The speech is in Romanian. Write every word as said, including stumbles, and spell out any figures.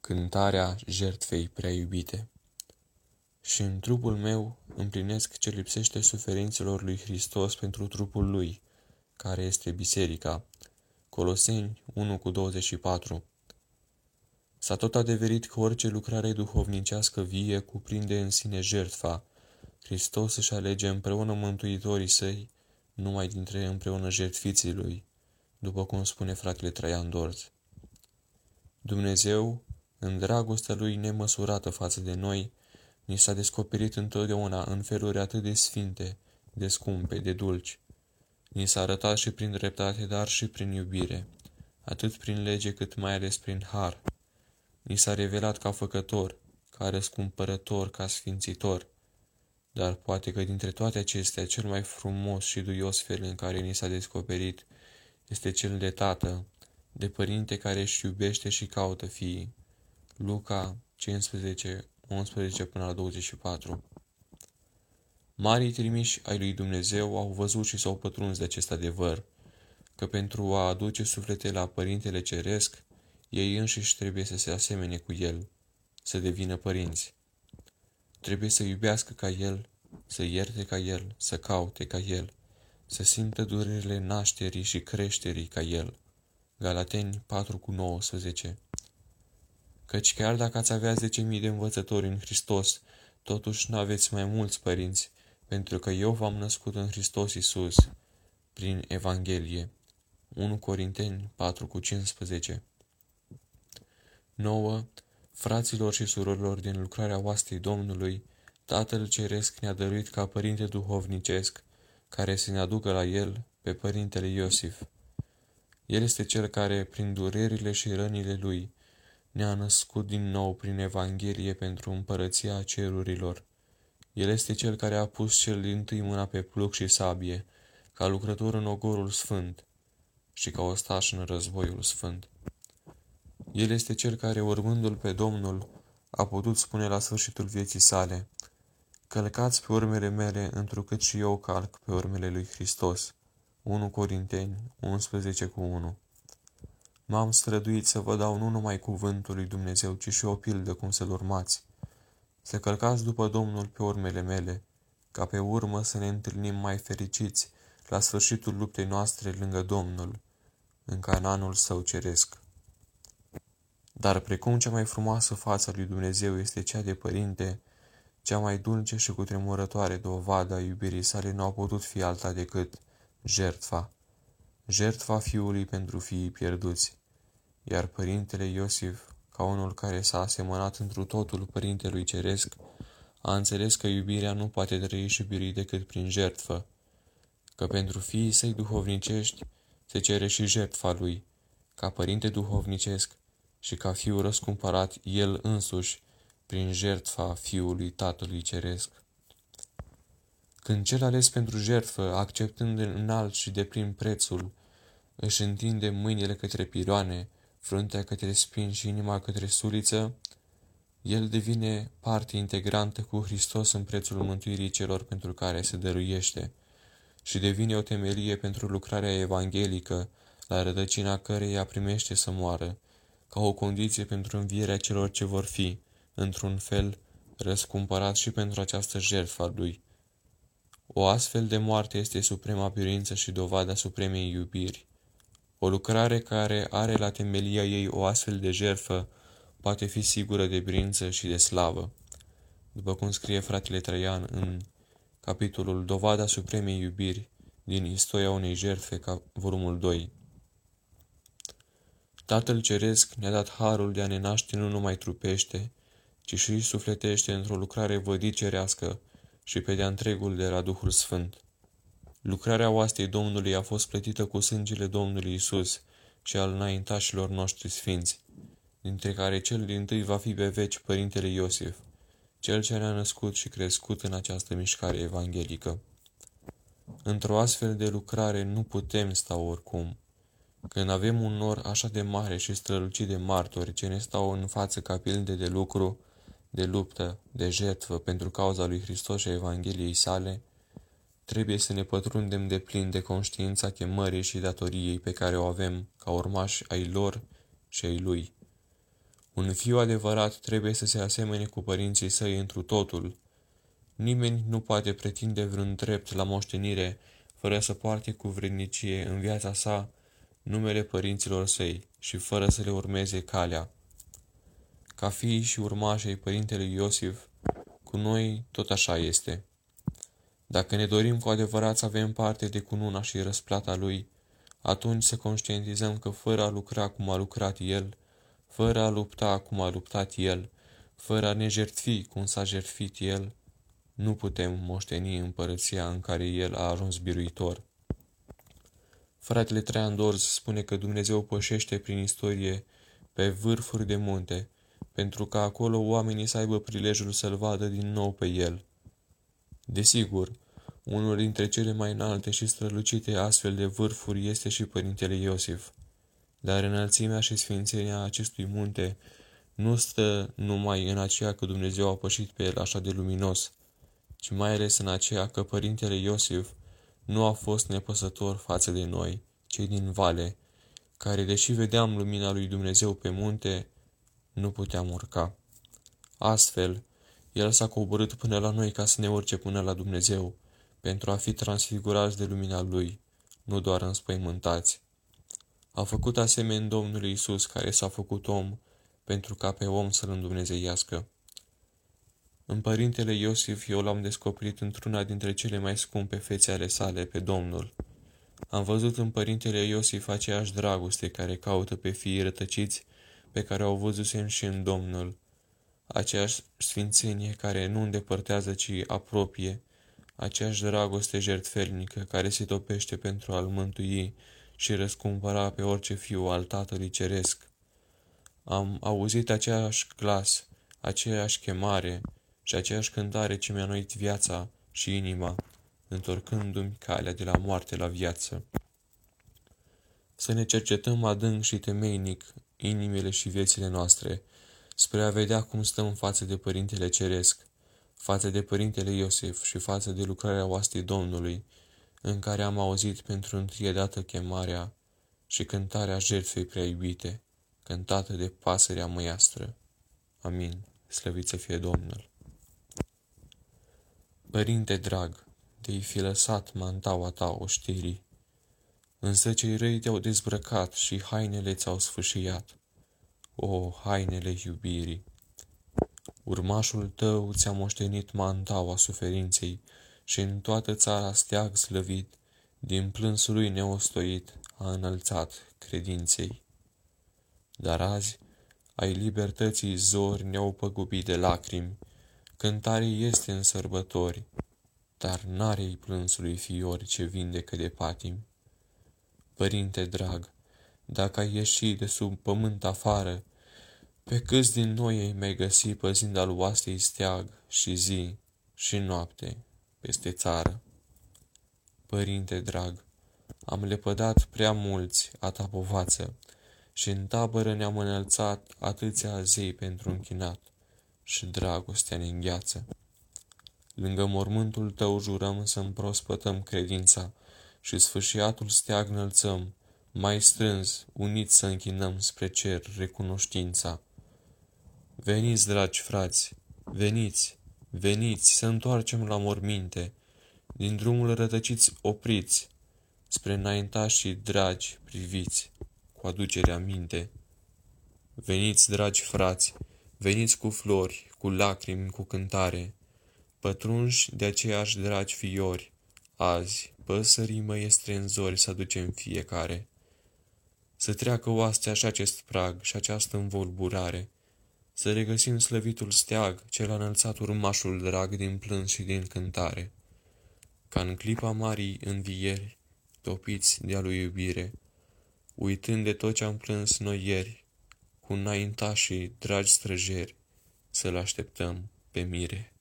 Cântarea jertfei prea iubite. Și în trupul meu împlinesc ce lipsește suferințelor lui Hristos pentru trupul lui, care este biserica. Coloseni unu cu douăzeci și patru. S-a tot adeverit că orice lucrare duhovnicească vie cuprinde în sine jertfa. Hristos își alege împreună mântuitorii săi, numai dintre ei împreună jertfiții lui, după cum spune fratele Traian Dorț. Dumnezeu, în dragostea lui nemăsurată față de noi, ni s-a descoperit întotdeauna în feluri atât de sfinte, de scumpe, de dulci. Ni s-a arătat și prin dreptate, dar și prin iubire, atât prin lege cât mai ales prin har. Ni s-a revelat ca făcător, ca răscumpărător, ca sfințitor. Dar poate că dintre toate acestea, cel mai frumos și duios fel în care ni s-a descoperit este cel de tată, de părinte care își iubește și caută fiii. Luca cincisprezece, unsprezece până la douăzeci și patru. Marii trimiși ai lui Dumnezeu au văzut și s-au pătruns de acest adevăr, că pentru a aduce suflete la Părintele Ceresc, ei înșiși trebuie să se asemene cu El, să devină părinți. Trebuie să iubească ca El, să ierte ca El, să caute ca El, să simtă durerile nașterii și creșterii ca El. Galateni patru cu nouăsprezece. Căci chiar dacă ați avea zece mii de învățători în Hristos, totuși n-aveți mai mulți părinți, pentru că eu v-am născut în Hristos Iisus, prin Evanghelie. unu Corinteni patru cu cincisprezece. nouă. Fraților și surorilor din lucrarea oastei Domnului, Tatăl Ceresc ne-a dăruit ca părinte duhovnicesc, care să ne aducă la El pe Părintele Iosif. El este Cel care, prin durerile și rănile Lui, ne-a născut din nou prin Evanghelie pentru împărăția cerurilor. El este Cel care a pus cel dintâi mâna pe pluc și sabie, ca lucrător în ogorul sfânt și ca ostaș în războiul sfânt. El este Cel care, urmându-L pe Domnul, a putut spune la sfârșitul vieții sale: călcați pe urmele mele, întrucât și eu calc pe urmele lui Hristos. unu Corinteni unsprezece cu unu. M-am străduit să vă dau nu numai cuvântul lui Dumnezeu, ci și o pildă cum să-L urmați. Să călcați după Domnul pe urmele mele, ca pe urmă să ne întâlnim mai fericiți la sfârșitul luptei noastre lângă Domnul, în Canaanul Său ceresc. Dar precum cea mai frumoasă față lui Dumnezeu este cea de părinte, cea mai dulce și cutremurătoare dovadă a iubirii sale nu a putut fi alta decât jertfa. Jertfa Fiului pentru fiii pierduți. Iar Părintele Iosif, ca unul care s-a asemănat întru totul Părintelui Ceresc, a înțeles că iubirea nu poate trăi și birui decât prin jertfă, că pentru fiii săi duhovnicești se cere și jertfa lui, ca părinte duhovnicesc și ca fiu răscumpărat el însuși prin jertfa Fiului Tatălui Ceresc. Când cel ales pentru jertfă, acceptând înalt și deplin prețul, își întinde mâinile către piroane, fruntea către spini și inima către suliță, el devine parte integrantă cu Hristos în prețul mântuirii celor pentru care se dăruiește și devine o temelie pentru lucrarea evanghelică, la rădăcina căreia primește să moară, ca o condiție pentru învierea celor ce vor fi, într-un fel, răscumpărat și pentru această jertfă a lui. O astfel de moarte este suprema biruință și dovada supremei iubiri. O lucrare care are la temelia ei o astfel de jertfă poate fi sigură de biruință și de slavă. După cum scrie fratele Traian în capitolul Dovada supremei iubiri din Istoria unei jertfe, volumul doi. Tatăl Ceresc ne-a dat harul de a ne naște nu numai trupește, ci și sufletește într-o lucrare vădicerească și pe de-a întregul de la Duhul Sfânt. Lucrarea oastei Domnului a fost plătită cu sângele Domnului Isus și al înaintașilor noștri sfinți, dintre care cel dintâi va fi pe veci Părintele Iosif, cel ce ne-a născut și crescut în această mișcare evanghelică. Într-o astfel de lucrare nu putem sta oricum. Când avem un nor așa de mare și strălucit de martori ce ne stau în față ca pilde de lucru, de luptă, de jertfă pentru cauza lui Hristos și a Evangheliei sale, trebuie să ne pătrundem de plin de conștiința chemării și datoriei pe care o avem ca urmași ai lor și ai Lui. Un fiu adevărat trebuie să se asemene cu părinții săi întru totul. Nimeni nu poate pretinde vreun drept la moștenire fără să poarte cu vrednicie în viața sa numele părinților săi și fără să le urmeze calea. Ca fii și urmași ai părintelui Iosif, cu noi tot așa este. Dacă ne dorim cu adevărat să avem parte de cununa și răsplata lui, atunci să conștientizăm că fără a lucra cum a lucrat el, fără a lupta cum a luptat el, fără a ne jertfi cum s-a jertfit el, nu putem moșteni împărăția în care el a ajuns biruitor. Fratele Traian Dorz spune că Dumnezeu pășește prin istorie pe vârfuri de munte, pentru ca acolo oamenii să aibă prilejul să-L vadă din nou pe El. Desigur, unul dintre cele mai înalte și strălucite astfel de vârfuri este și Părintele Iosif, dar înălțimea și sfințenia acestui munte nu stă numai în aceea că Dumnezeu a pășit pe el așa de luminos, ci mai ales în aceea că Părintele Iosif nu a fost nepăsător față de noi, cei din vale, care, deși vedeam lumina lui Dumnezeu pe munte, nu puteam urca. Astfel, El s-a coborât până la noi ca să ne urce până la Dumnezeu, pentru a fi transfigurați de lumina Lui, nu doar înspăimântați. A făcut asemeni Domnului Iisus, care s-a făcut om, pentru ca pe om să-L îndumnezeiască. În Părintele Iosif eu l-am descoperit într-una dintre cele mai scumpe fețe ale sale, pe Domnul. Am văzut în Părintele Iosif aceeași dragoste care caută pe fiii rătăciți, pe care au văzusem și în Domnul, aceeași sfințenie care nu îndepărtează, ci apropie, aceeași dragoste jertfelnică care se topește pentru a-L mântui și răscumpăra pe orice fiu al Tatălui Ceresc. Am auzit aceeași glas, aceeași chemare și aceeași cântare ce mi-a înnoit viața și inima, întorcându-mi calea de la moarte la viață. Să ne cercetăm adânc și temeinic inimile și viețile noastre, spre a vedea cum stăm față de Părintele Ceresc, față de Părintele Iosif și față de lucrarea oastei Domnului, în care am auzit pentru întâia dată chemarea și cântarea jertfei prea iubite, cântată de pasărea măiastră. Amin. Slăvit să fie Domnul. Părinte drag, de-ai fi lăsat mantaua ta oștirii, însă cei răi te-au dezbrăcat și hainele ți-au sfâșiat. O, hainele iubirii! Urmașul tău ți-a moștenit mantaua suferinței și în toată țara steag slăvit, din plânsul lui neostoit, a înălțat credinței. Dar azi, ai libertății zori ne-au păgubit de lacrimi, cântare este în sărbători, dar n-are-i plânsului fiori ce vindecă de patimi. Părinte drag, dacă ai ieși de sub pământ afară, pe câți din noi ai mai găsi păzind al oastei steag și zi și noapte peste țară? Părinte drag, am lepădat prea mulți a ta povață și în tabără ne-am înălțat atâția zei pentru închinat și dragostea ne îngheață. Lângă mormântul tău jurăm să împrospătăm credința și sfâșiatul steag înălțăm, mai strâns, uniți să închinăm spre cer recunoștința. Veniți, dragi frați, veniți, veniți să întoarcem la morminte, din drumul rătăciți opriți, spre înaintașii dragi priviți, cu aducerea minte. Veniți, dragi frați, veniți cu flori, cu lacrimi, cu cântare, pătrunși de aceiași dragi fiori, azi, păsării măiestre în zori să aducem fiecare. Să treacă oastea și acest prag și această învolburare, să regăsim slăvitul steag, cel înălțat urmașul drag din plâns și din cântare. Ca în clipa marii învieri, topiți de-a lui iubire, uitând de tot ce-am plâns noi ieri, cu înaintașii dragi străjeri, să-l așteptăm pe mire.